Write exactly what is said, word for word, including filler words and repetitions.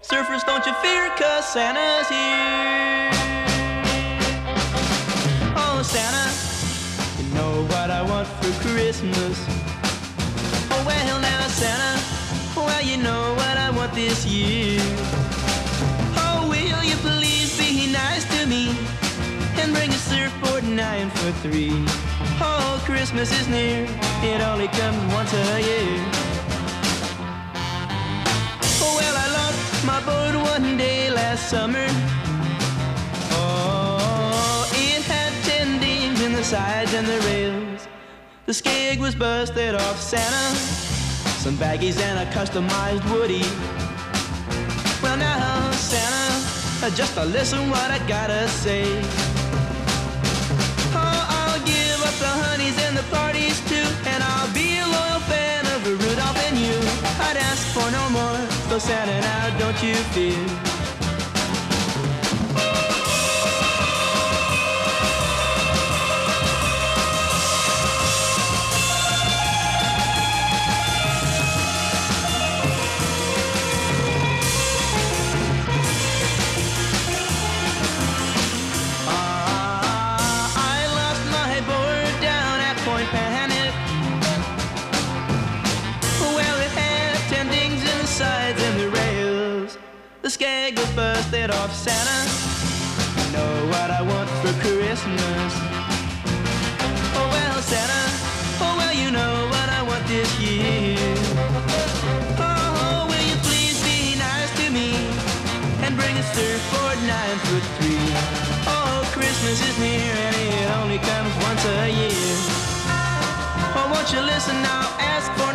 Surfers, don't you fear, 'cause Santa's here. Oh, Santa, you know what I want for Christmas. Oh, well, now, Santa, well, you know what I want this year. Oh, will you please be nice to me and bring a surfboard nine for three? Oh, Christmas is near, it only comes once a year. Oh, well, I lost my boat one day last summer. Oh, it had ten dings in the sides and the rails. The skeg was busted off Santa, some baggies and a customized woody. Well, now, Santa, just to listen what I gotta say. Oh, I'll give up the honeys and the parties too, and I'll be a loyal fan of Rudolph and you. I'd ask for no more, so Santa, now don't you fear. The skeg was busted off Santa. You know what I want for Christmas. Oh, well, Santa, oh, well, you know what I want this year. Oh, will you please be nice to me and bring a surfboard nine foot three? Oh, Christmas is near and it only comes once a year. Oh, won't you listen now, ask for